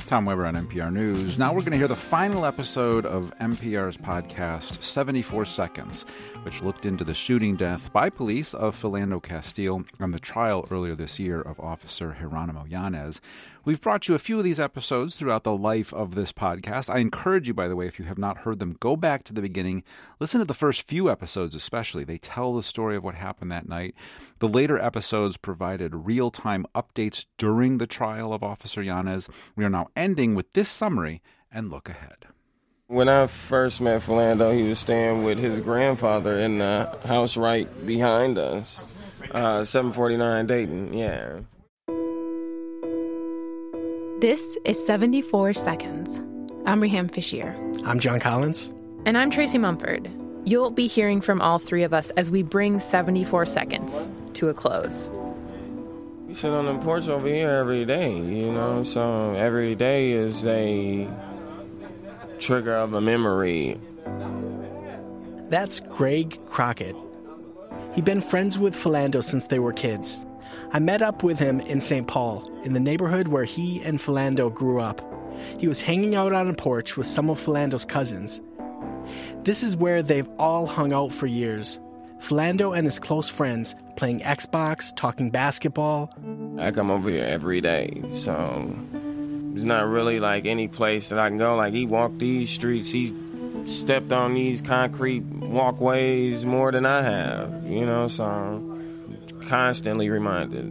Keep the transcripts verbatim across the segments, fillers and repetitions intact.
Tom Weber on N P R News. Now we're going to hear the final episode of N P R's podcast, seventy-four seconds, which looked into the shooting death by police of Philando Castile and the trial earlier this year of Officer Geronimo Yanez. We've brought you a few of these episodes throughout the life of this podcast. I encourage you, by the way, if you have not heard them, go back to the beginning. Listen to the first few episodes especially. They tell the story of what happened that night. The later episodes provided real-time updates during the trial of Officer Yanez. We are now ending with this summary and look ahead. When I first met Philando, he was staying with his grandfather in the house right behind us, uh, seven forty-nine Dayton, yeah. This is seventy-four seconds. I'm Reham Fishier. I'm John Collins. And I'm Tracy Mumford. You'll be hearing from all three of us as we bring seventy-four seconds to a close. We sit on the porch over here every day, you know, so every day is a trigger of a memory. That's Greg Crockett. He'd been friends with Philando since they were kids. I met up with him in Saint Paul, in the neighborhood where he and Philando grew up. He was hanging out on a porch with some of Philando's cousins. This is where they've all hung out for years. Philando and his close friends playing Xbox, talking basketball. I come over here every day, so it's not really like any place that I can go. Like, he walked these streets, he stepped on these concrete walkways more than I have, you know, so I'm constantly reminded.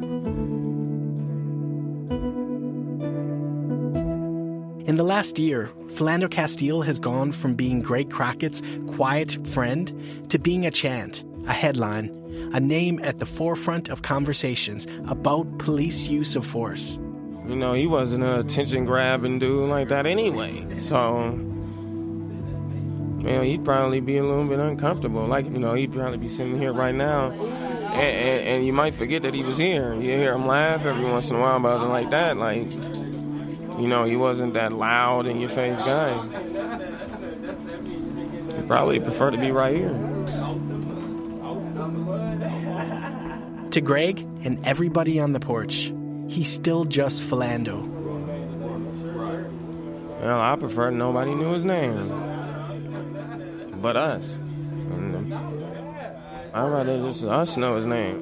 In the last year, Philando Castile has gone from being Greg Crockett's quiet friend to being a chant, a headline, a name at the forefront of conversations about police use of force. You know, he wasn't an attention-grabbing dude like that anyway, so, you know, he'd probably be a little bit uncomfortable. Like, you know, he'd probably be sitting here right now, and, and, and you might forget that he was here. You hear him laugh every once in a while about it like that, like, you know, he wasn't that loud in-your-face guy. He'd probably prefer to be right here. To Greg and everybody on the porch, he's still just Philando. Well, I prefer nobody knew his name but us. And I'd rather just us know his name.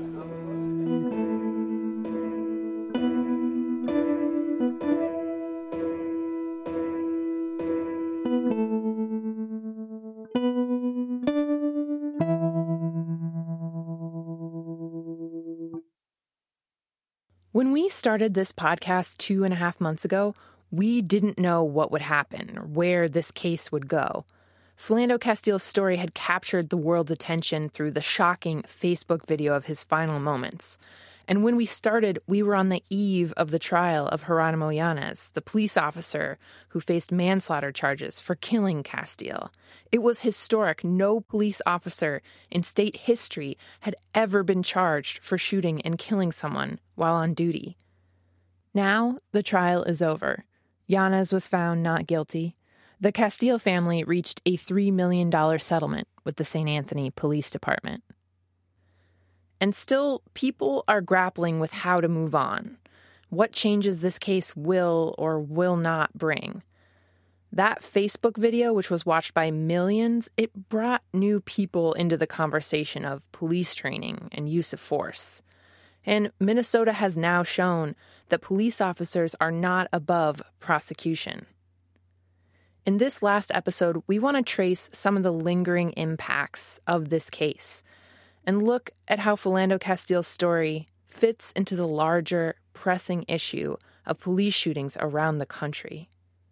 When we started this podcast two and a half months ago, we didn't know what would happen or where this case would go. Philando Castile's story had captured the world's attention through the shocking Facebook video of his final moments. And when we started, we were on the eve of the trial of Geronimo Yanez, the police officer who faced manslaughter charges for killing Castile. It was historic. No police officer in state history had ever been charged for shooting and killing someone while on duty. Now, the trial is over. Yanez was found not guilty. The Castile family reached a three million dollars settlement with the Saint Anthony Police Department. And still, people are grappling with how to move on. What changes this case will or will not bring. That Facebook video, which was watched by millions, it brought new people into the conversation of police training and use of force. And Minnesota has now shown that police officers are not above prosecution. In this last episode, we want to trace some of the lingering impacts of this case and look at how Philando Castile's story fits into the larger, pressing issue of police shootings around the country.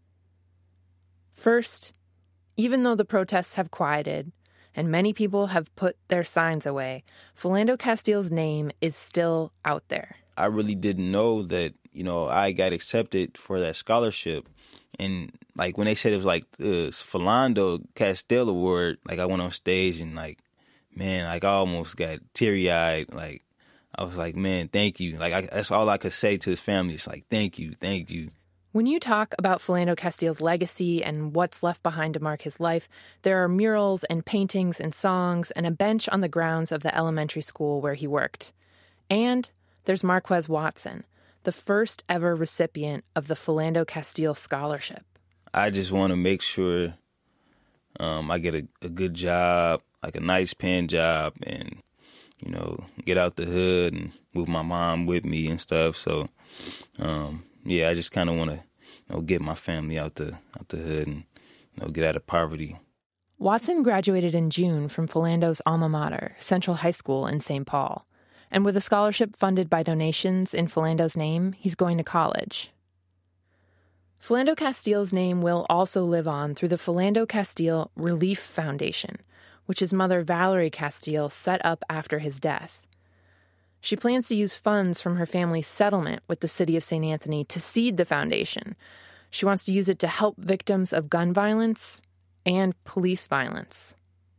First, even though the protests have quieted and many people have put their signs away, Philando Castile's name is still out there. I really didn't know that, you know, I got accepted for that scholarship. And, like, when they said it was, like, the Philando Castile Award, like, I went on stage and, like, man, like, I almost got teary-eyed. Like, I was like, man, thank you. Like, I, that's all I could say to his family. It's like, thank you, thank you. When you talk about Philando Castile's legacy and what's left behind to mark his life, there are murals and paintings and songs and a bench on the grounds of the elementary school where he worked. And there's Marquez Watson, the first ever recipient of the Philando Castile Scholarship. I just want to make sure um, I get a, a good job, like a nice paying job, and, you know, get out the hood and move my mom with me and stuff. So, um, yeah, I just kind of want to, you know, get my family out the out the hood and, you know, get out of poverty. Watson graduated in June from Philando's alma mater, Central High School in Saint Paul. And with a scholarship funded by donations in Philando's name, he's going to college. Philando Castile's name will also live on through the Philando Castile Relief Foundation, which his mother Valerie Castile set up after his death. She plans to use funds from her family's settlement with the city of Saint Anthony to seed the foundation. She wants to use it to help victims of gun violence and police violence.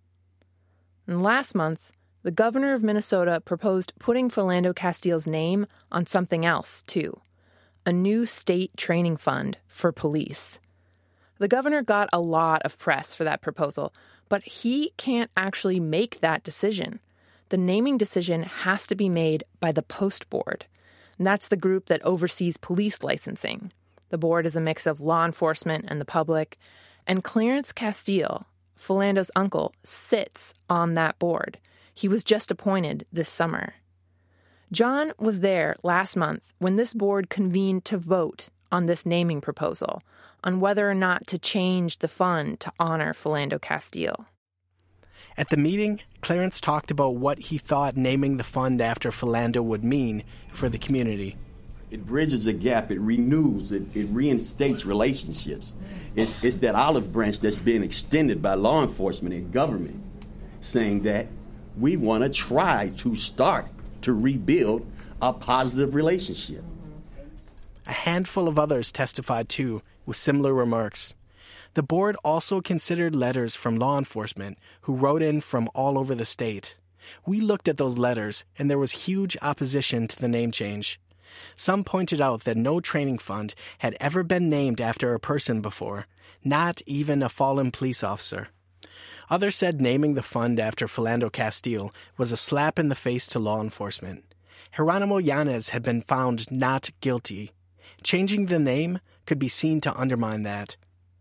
And last month, the governor of Minnesota proposed putting Philando Castile's name on something else, too. A new state training fund for police. The governor got a lot of press for that proposal, but he can't actually make that decision. The naming decision has to be made by the Post Board, and that's the group that oversees police licensing. The board is a mix of law enforcement and the public, and Clarence Castile, Philando's uncle, sits on that board. He was just appointed this summer. John was there last month when this board convened to vote on this naming proposal, on whether or not to change the fund to honor Philando Castile. At the meeting, Clarence talked about what he thought naming the fund after Philando would mean for the community. It bridges a gap, it renews, it, it reinstates relationships. It's, it's that olive branch that's being extended by law enforcement and government, saying that we want to try to start to rebuild a positive relationship. A handful of others testified too, with similar remarks. The board also considered letters from law enforcement who wrote in from all over the state. We looked at those letters, and there was huge opposition to the name change. Some pointed out that no training fund had ever been named after a person before, not even a fallen police officer. Others said naming the fund after Philando Castile was a slap in the face to law enforcement. Geronimo Yanez had been found not guilty. Changing the name could be seen to undermine that.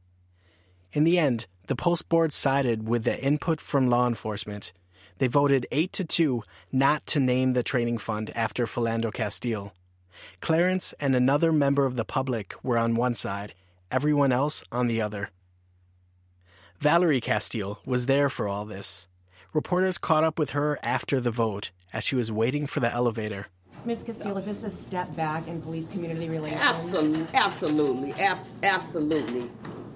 In the end, the Post Board sided with the input from law enforcement. They voted eight to two not to name the training fund after Philando Castile. Clarence and another member of the public were on one side, everyone else on the other. Valerie Castile was there for all this. Reporters caught up with her after the vote as she was waiting for the elevator. Miz Castile, is this a step back in police-community relations? Absolutely, absolutely, abs- absolutely.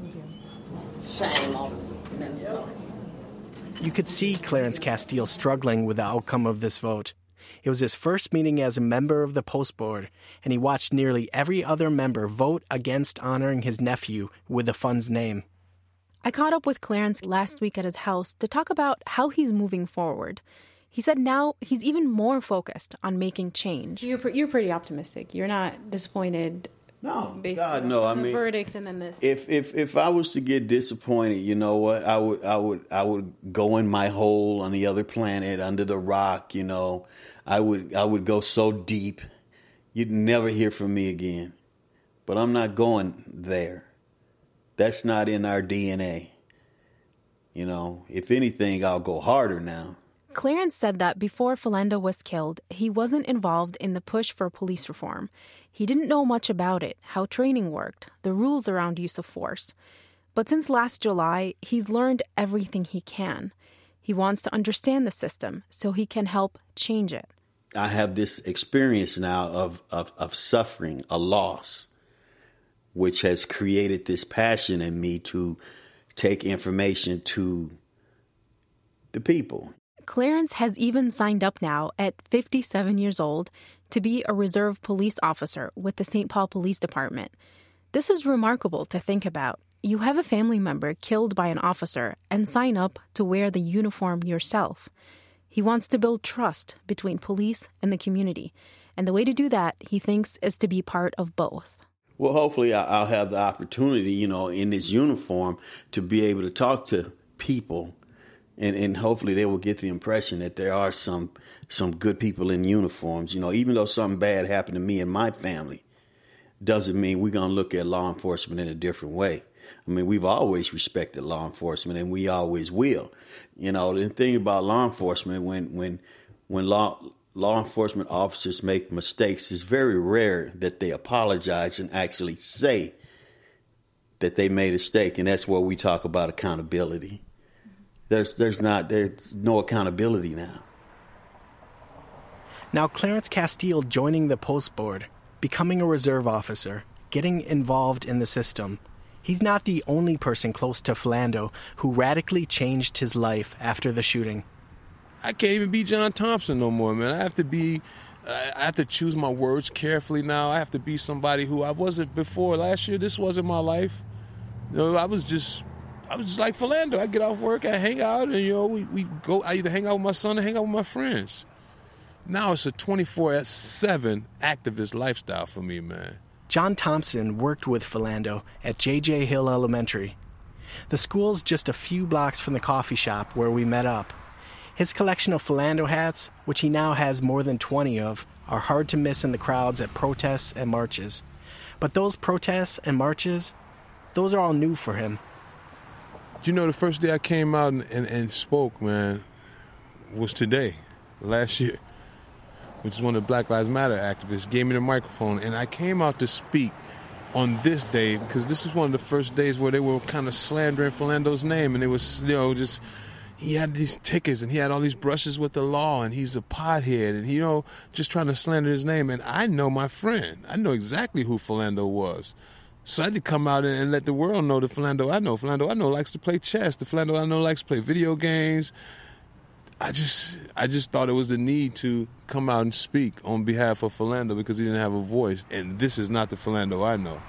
Shame on Minnesota. You could see Clarence Castile struggling with the outcome of this vote. It was his first meeting as a member of the Post Board, and he watched nearly every other member vote against honoring his nephew with the fund's name. I caught up with Clarence last week at his house to talk about how he's moving forward. He said now he's even more focused on making change. You're pre- you're pretty optimistic. You're not disappointed. No, based God, on no. I the mean, verdict and then this. If if if I was to get disappointed, you know what? I would I would I would go in my hole on the other planet under the rock. You know, I would I would go so deep, you'd never hear from me again. But I'm not going there. That's not in our D N A. You know, if anything, I'll go harder now. Clarence said that before Philando was killed, he wasn't involved in the push for police reform. He didn't know much about it, how training worked, the rules around use of force. But since last July, he's learned everything he can. He wants to understand the system so he can help change it. I have this experience now of, of, of suffering a loss, which has created this passion in me to take information to the people. Clarence has even signed up now at fifty-seven years old to be a reserve police officer with the Saint Paul Police Department. This is remarkable to think about. You have a family member killed by an officer and sign up to wear the uniform yourself. He wants to build trust between police and the community. And the way to do that, he thinks, is to be part of both. Well, hopefully I'll have the opportunity, you know, in this uniform to be able to talk to people. And, and hopefully they will get the impression that there are some some good people in uniforms. You know, even though something bad happened to me and my family, doesn't mean we're going to look at law enforcement in a different way. I mean, we've always respected law enforcement, and we always will. You know, the thing about law enforcement, when when when law law enforcement officers make mistakes, it's very rare that they apologize and actually say that they made a mistake, and that's where we talk about accountability. There's there's not there's no accountability now. Now, Clarence Castile joining the post board, becoming a reserve officer, getting involved in the system. He's not the only person close to Philando who radically changed his life after the shooting. I can't even be John Thompson no more, man. I have to be, I have to choose my words carefully now. I have to be somebody who I wasn't before. Last year, this wasn't my life. You know, I was just, I was just like Philando. I get off work, I hang out, and, you know, we, we go, I either hang out with my son or hang out with my friends. Now it's a twenty-four seven activist lifestyle for me, man. John Thompson worked with Philando at J J Hill Elementary. The school's just a few blocks from the coffee shop where we met up. His collection of Philando hats, which he now has more than twenty of, are hard to miss in the crowds at protests and marches. But those protests and marches, those are all new for him. You know, the first day I came out and, and, and spoke, man, was today, last year, which is one of the Black Lives Matter activists, gave me the microphone, and I came out to speak on this day because this was one of the first days where they were kind of slandering Philando's name, and it was, you know, just, he had these tickets, and he had all these brushes with the law, and he's a pothead, and, you know, just trying to slander his name, and I know my friend. I know exactly who Philando was. So I had to come out and, and let the world know the Philando I know. Philando I know likes to play chess. The Philando I know likes to play video games. I just I just thought it was the need to come out and speak on behalf of Philando because he didn't have a voice. And this is not the Philando I know.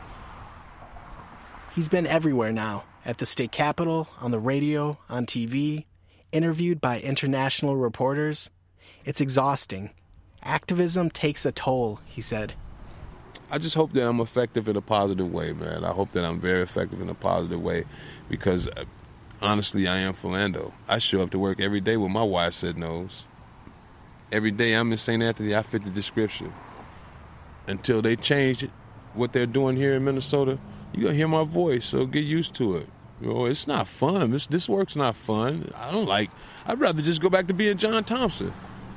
He's been everywhere now, at the state capitol, on the radio, on T V, interviewed by international reporters. It's exhausting. Activism takes a toll, he said. I just hope that I'm effective in a positive way, man. I hope that I'm very effective in a positive way because... Uh, honestly, I am Philando. I show up to work every day with my wide set nose. Every day I'm in Saint Anthony, I fit the description. Until they change it, what they're doing here in Minnesota, you're going to hear my voice, so get used to it. You know, it's not fun. This, this work's not fun. I don't like, I'd rather just go back to being John Thompson.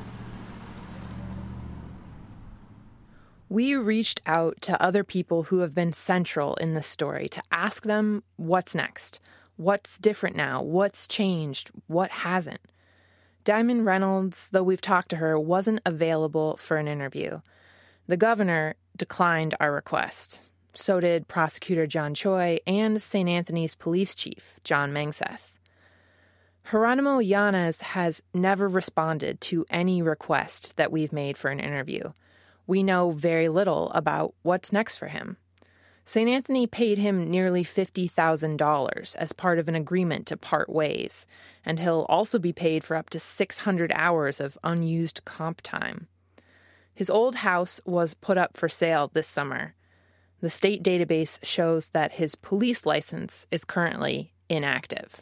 We reached out to other people who have been central in this story to ask them what's next. What's different now? What's changed? What hasn't? Diamond Reynolds, though we've talked to her, wasn't available for an interview. The governor declined our request. So did prosecutor John Choi and Saint Anthony's police chief, John Mengseth. Geronimo Yanez has never responded to any request that we've made for an interview. We know very little about what's next for him. Saint Anthony paid him nearly fifty thousand dollars as part of an agreement to part ways, and he'll also be paid for up to six hundred hours of unused comp time. His old house was put up for sale this summer. The state database shows that his police license is currently inactive.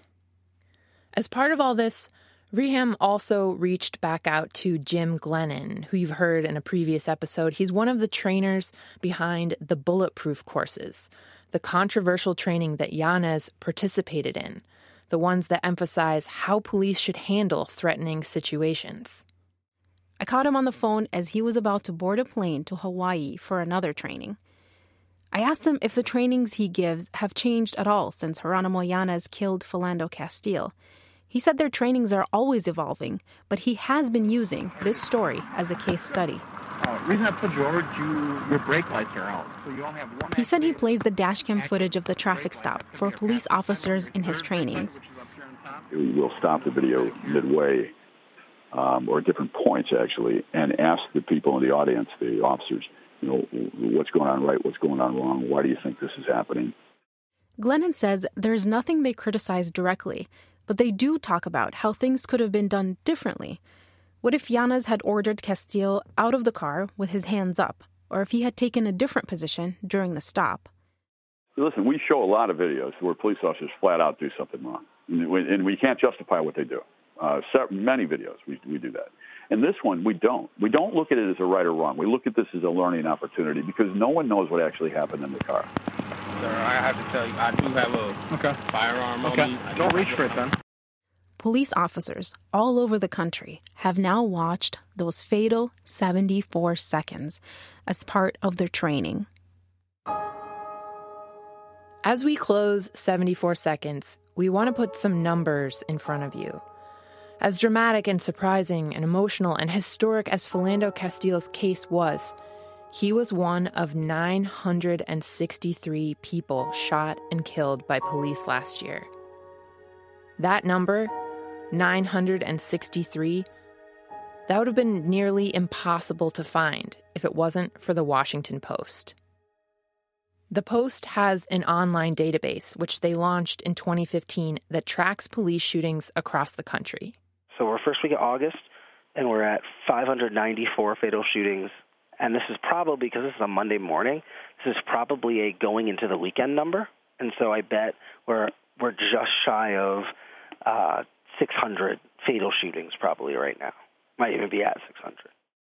As part of all this, Reham also reached back out to Jim Glennon, who you've heard in a previous episode. He's one of the trainers behind the Bulletproof courses, the controversial training that Yanez participated in, the ones that emphasize how police should handle threatening situations. I caught him on the phone as he was about to board a plane to Hawaii for another training. I asked him if the trainings he gives have changed at all since Geronimo Yanez killed Philando Castile. He said their trainings are always evolving, but he has been using this story as a case study. Uh, reason I put George, you, your brake lights are out, so you only have one. He said he plays the dashcam footage of the traffic stop for police officers in his trainings. We'll stop the video midway, um, or at different points, actually, and ask the people in the audience, the officers, you know, what's going on right, what's going on wrong, why do you think this is happening? Glennon says there's nothing they criticize directly, but they do talk about how things could have been done differently. What if Yanez had ordered Castile out of the car with his hands up, or if he had taken a different position during the stop? Listen, we show a lot of videos where police officers flat out do something wrong, and we, and we can't justify what they do. Uh, many videos we, we do that. And this one, we don't. We don't look at it as a right or wrong. We look at this as a learning opportunity because no one knows what actually happened in the car. Sir, I have to tell you, I do have a okay. firearm okay. on me. Don't reach for it then. Police officers all over the country have now watched those fatal seventy-four seconds as part of their training. As we close seventy-four seconds, we want to put some numbers in front of you. As dramatic and surprising and emotional and historic as Philando Castile's case was, he was one of nine hundred sixty-three people shot and killed by police last year. That number, nine hundred sixty-three, that would have been nearly impossible to find if it wasn't for the Washington Post. The Post has an online database, which they launched in twenty fifteen, that tracks police shootings across the country. So we're first week of August, and we're at five hundred ninety-four fatal shootings. And this is probably, because this is a Monday morning, this is probably a going into the weekend number. And so I bet we're we're just shy of uh, six hundred fatal shootings probably right now. Might even be at six hundred.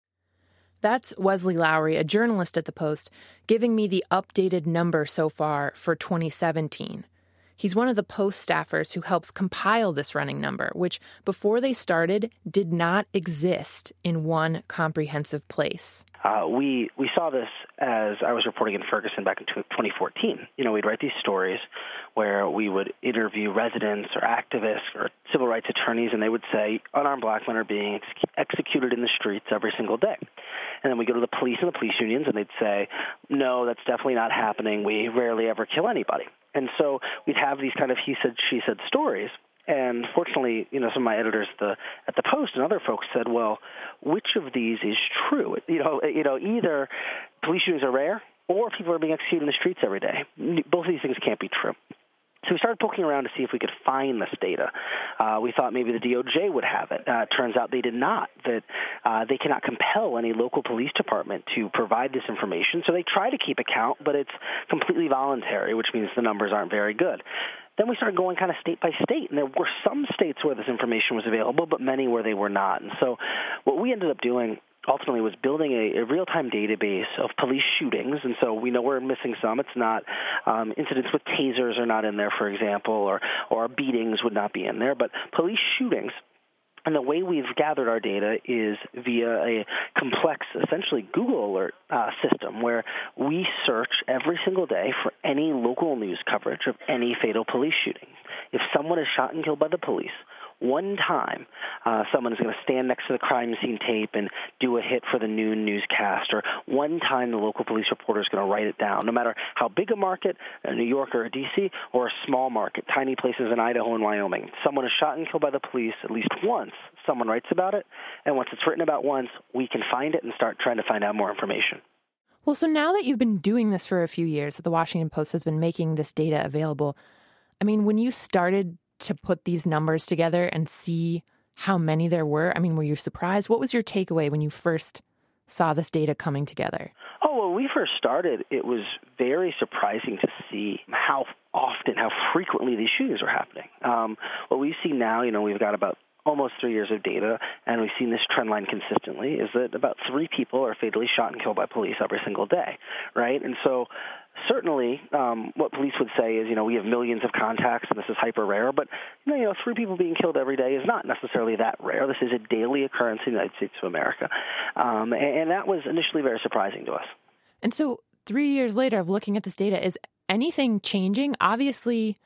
That's Wesley Lowery, a journalist at the Post, giving me the updated number so far for twenty seventeen. He's one of the Post staffers who helps compile this running number, which, before they started, did not exist in one comprehensive place. Uh, we we saw this as I was reporting in Ferguson back in twenty fourteen. You know, we'd write these stories where we would interview residents or activists or civil rights attorneys, and they would say unarmed black men are being ex- executed in the streets every single day. And then we go to the police and the police unions, and they'd say, no, that's definitely not happening. We rarely ever kill anybody. And so we'd have these kind of he said, she said stories. And fortunately, you know, some of my editors at the, at the Post and other folks said, well, which of these is true? You know, you know, either police shootings are rare or people are being executed in the streets every day. Both of these things can't be true. So we started poking around to see if we could find this data. Uh, we thought maybe the D O J would have it. Uh, turns out they did not, that uh, they cannot compel any local police department to provide this information. So they try to keep account, but it's completely voluntary, which means the numbers aren't very good. Then we started going kind of state by state, and there were some states where this information was available, but many where they were not. And so what we ended up doing ultimately was building a, a real-time database of police shootings, and so we know we're missing some. It's not um, incidents with tasers are not in there, for example, or, or beatings would not be in there, but police shootings. And the way we've gathered our data is via a complex, essentially Google alert uh, system where we search every single day for any local news coverage of any fatal police shooting. If someone is shot and killed by the police, one time uh, someone is going to stand next to the crime scene tape and do a hit for the noon newscast, or one time the local police reporter is going to write it down, no matter how big a market, a New York or a D C, or a small market, tiny places in Idaho and Wyoming. Someone is shot and killed by the police at least once. Someone writes about it, and once it's written about once, we can find it and start trying to find out more information. Well, so now that you've been doing this for a few years, that the Washington Post has been making this data available, I mean, when you started to put these numbers together and see how many there were, I mean, were you surprised? What was your takeaway when you first saw this data coming together? Oh, well, when we first started, it was very surprising to see how often, how frequently these shootings were happening. Um, what we see now, you know, we've got about almost three years of data, and we've seen this trend line consistently, is that about three people are fatally shot and killed by police every single day, right? And so certainly um, what police would say is, you know, we have millions of contacts and this is hyper rare, but, you know, you know, three people being killed every day is not necessarily that rare. This is a daily occurrence in the United States of America. Um, and, and that was initially very surprising to us. And so three years later of looking at this data, is anything changing? Obviously,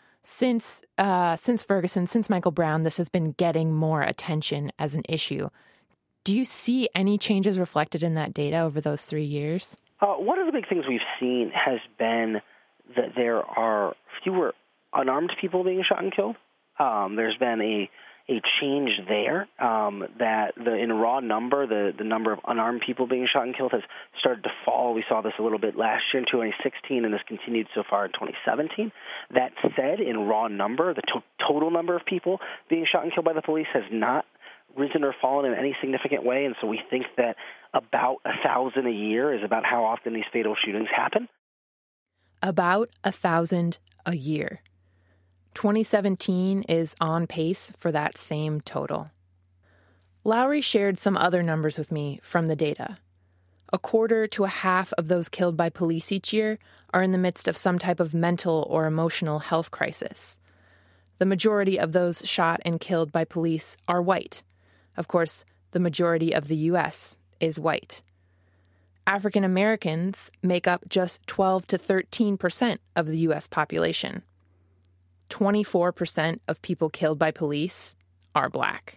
Since uh, since Ferguson, since Michael Brown, this has been getting more attention as an issue. Do you see any changes reflected in that data over those three years? Uh, one of the big things we've seen has been that there are fewer unarmed people being shot and killed. Um, there's been a a change there, um, that the, in raw number, the, the number of unarmed people being shot and killed has started to fall. We saw this a little bit last year in twenty sixteen, and this continued so far in twenty seventeen. That said, in raw number, the to- total number of people being shot and killed by the police has not risen or fallen in any significant way, and so we think that about a thousand a year is about how often these fatal shootings happen. About a thousand a year. twenty seventeen is on pace for that same total. Lowry shared some other numbers with me from the data. A quarter to a half of those killed by police each year are in the midst of some type of mental or emotional health crisis. The majority of those shot and killed by police are white. Of course, the majority of the U S is white. African Americans make up just twelve to thirteen percent of the U S population. twenty-four percent of people killed by police are black.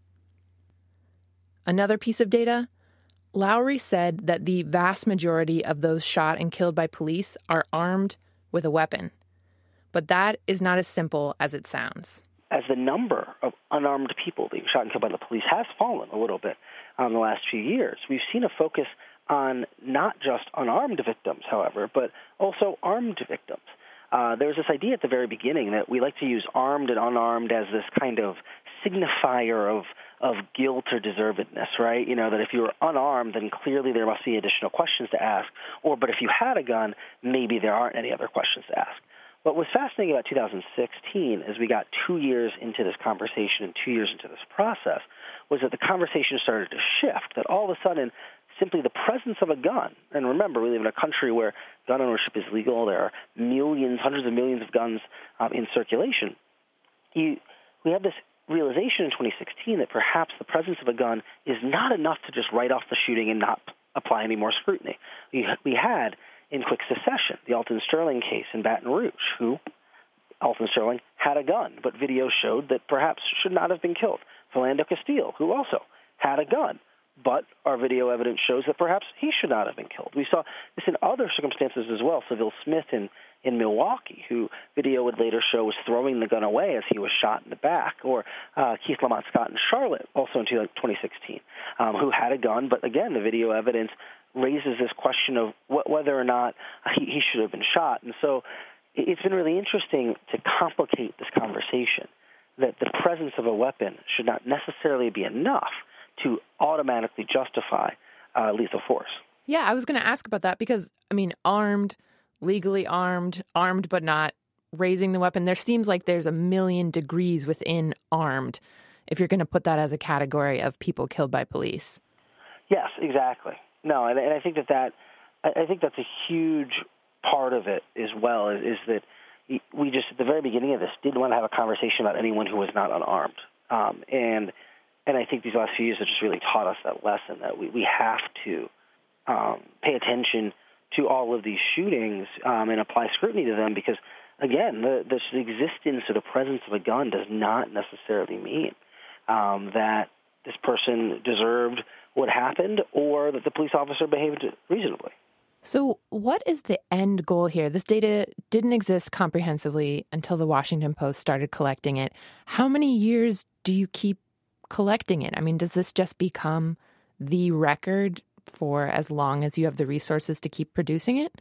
Another piece of data, Lowry said that the vast majority of those shot and killed by police are armed with a weapon. But that is not as simple as it sounds. As the number of unarmed people being shot and killed by the police has fallen a little bit in the last few years, we've seen a focus on not just unarmed victims, however, but also armed victims. Uh, there was this idea at the very beginning that we like to use armed and unarmed as this kind of signifier of of guilt or deservedness, right? You know, that if you were unarmed, then clearly there must be additional questions to ask. Or, but if you had a gun, maybe there aren't any other questions to ask. What was fascinating about two thousand sixteen, as we got two years into this conversation and two years into this process, was that the conversation started to shift, that all of a sudden simply the presence of a gun, and remember, we live in a country where gun ownership is legal, there are millions, hundreds of millions of guns um, in circulation, you, we have this realization in twenty sixteen that perhaps the presence of a gun is not enough to just write off the shooting and not apply any more scrutiny. We, we had, in quick succession, the Alton Sterling case in Baton Rouge, who, Alton Sterling, had a gun, but video showed that perhaps should not have been killed. Philando Castile, who also had a gun, but our video evidence shows that perhaps he should not have been killed. We saw this in other circumstances as well. Seville Smith in, in Milwaukee, who video would later show was throwing the gun away as he was shot in the back, or uh, Keith Lamont Scott in Charlotte, also in twenty sixteen, um, who had a gun, but again, the video evidence raises this question of wh- whether or not he, he should have been shot. And so it's been really interesting to complicate this conversation, that the presence of a weapon should not necessarily be enough to automatically justify uh, lethal force. Yeah, I was going to ask about that because, I mean, armed, legally armed, armed but not raising the weapon, there seems like there's a million degrees within armed if you're going to put that as a category of people killed by police. Yes, exactly. No, and, and I think that, that I think that's a huge part of it as well, is, is that we just, at the very beginning of this, didn't want to have a conversation about anyone who was not unarmed. Um, and And I think these last few years have just really taught us that lesson, that we, we have to um, pay attention to all of these shootings um, and apply scrutiny to them because, again, the, the existence or the presence of a gun does not necessarily mean um, that this person deserved what happened or that the police officer behaved reasonably. So what is the end goal here? This data didn't exist comprehensively until the Washington Post started collecting it. How many years do you keep collecting it? I mean, does this just become the record for as long as you have the resources to keep producing it?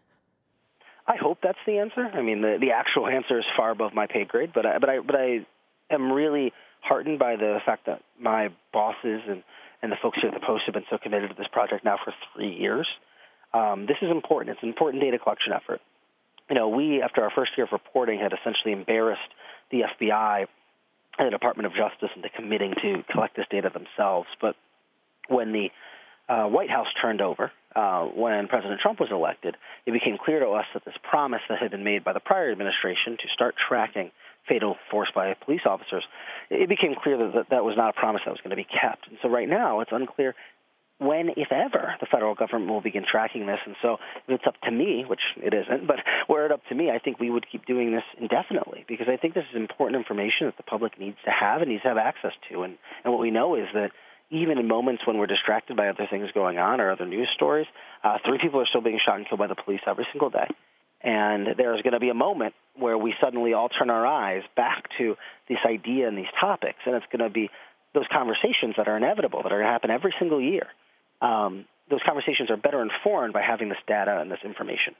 I hope that's the answer. I mean, the, the actual answer is far above my pay grade, but I, but I, but I am really heartened by the fact that my bosses and, and the folks here at the Post have been so committed to this project now for three years. Um, this is important. It's an important data collection effort. You know, we, after our first year of reporting, had essentially embarrassed the F B I and the Department of Justice into committing to collect this data themselves. But when the uh, White House turned over, uh, when President Trump was elected, it became clear to us that this promise that had been made by the prior administration to start tracking fatal force by police officers, it became clear that that was not a promise that was going to be kept. And so right now it's unclear when, if ever, the federal government will begin tracking this. And so if it's up to me, which it isn't, but were it up to me, I think we would keep doing this indefinitely because I think this is important information that the public needs to have and needs to have access to. And, and what we know is that even in moments when we're distracted by other things going on or other news stories, uh, three people are still being shot and killed by the police every single day. And there's going to be a moment where we suddenly all turn our eyes back to this idea and these topics, and it's going to be those conversations that are inevitable, that are going to happen every single year. Um, those conversations are better informed by having this data and this information.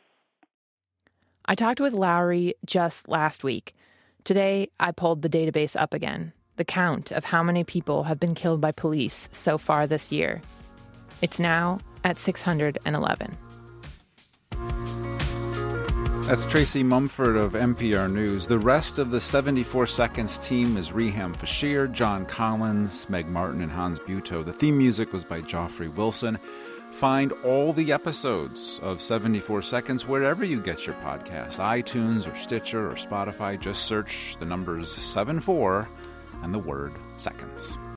I talked with Lowry just last week. Today, I pulled the database up again, the count of how many people have been killed by police so far this year. It's now at six hundred eleven. That's Tracy Mumford of N P R News. The rest of the seventy-four Seconds team is Reham Fashir, John Collins, Meg Martin, and Hans Buetow. The theme music was by Joffrey Wilson. Find all the episodes of seventy-four Seconds wherever you get your podcasts, iTunes or Stitcher or Spotify. Just search the numbers seven four and the word seconds.